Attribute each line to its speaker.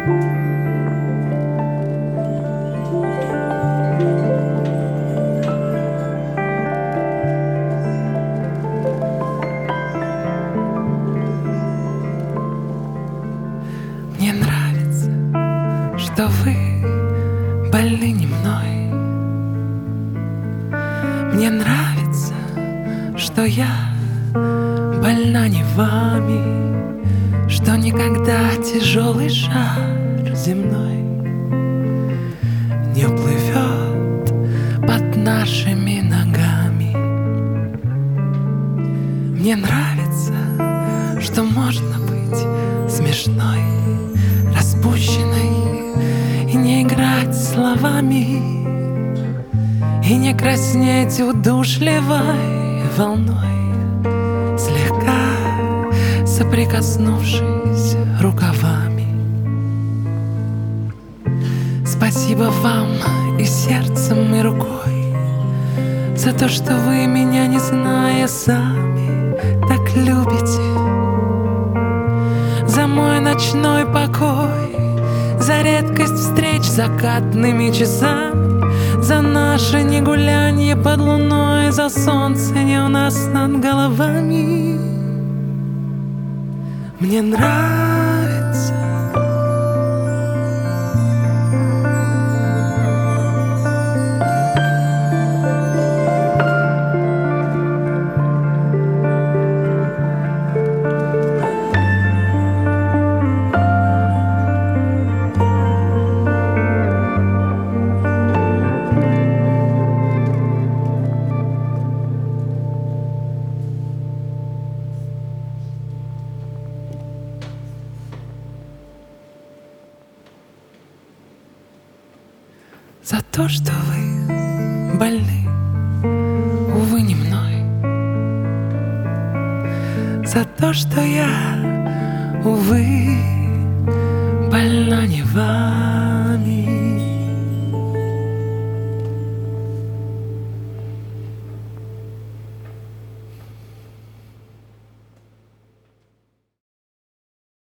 Speaker 1: Мне нравится, что вы больны не мной. Мне нравится, что я больна не вами, что никогда тяжелый шар земной не уплывет под нашими ногами. Мне нравится, что можно быть смешной, распущенной и не играть словами, и не краснеть удушливой волной, слегка соприкоснувшись рукавами. Спасибо вам и сердцем, и рукой за то, что вы меня, не зная сами, так любите, за мой ночной покой, за редкость встреч закатными часами, за наше негулянье под луной, за солнце не у нас над головами. Мне нравится. За то, что вы больны, увы, не мной. За то, что я, увы, больна не вами.